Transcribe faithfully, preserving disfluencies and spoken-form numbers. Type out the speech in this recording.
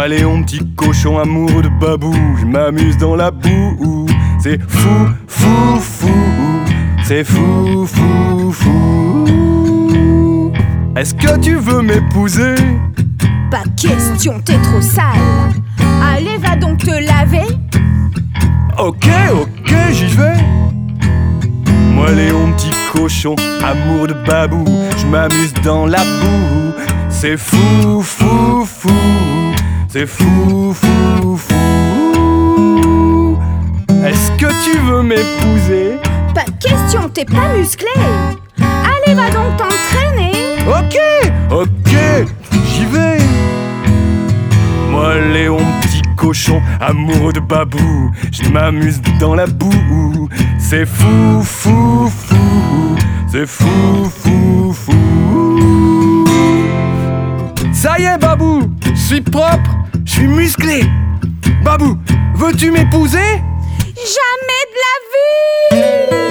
Moi Léon, petit cochon amoureux de Babou, je m'amuse dans la boue. C'est fou, fou, fou, c'est fou, fou, fou. Est-ce que tu veux m'épouser? Pas question, t'es trop sale. Allez, va donc te laver. Ok, ok, j'y vais. Moi Léon, petit cochon, amour de Babou, je m'amuse dans la boue. C'est fou, fou, fou, c'est fou, fou, fou. Est-ce que tu veux m'épouser? Pas question, t'es pas musclé. Allez, va donc t'entraîner. Ok, ok, j'y vais. Moi Léon, petit cochon, amoureux de Babou, je m'amuse dans la boue. C'est fou, fou, fou, c'est fou, fou, fou. Ça y est Babou, je suis propre, je suis musclé. Babou, veux-tu m'épouser? Jamais de la vie.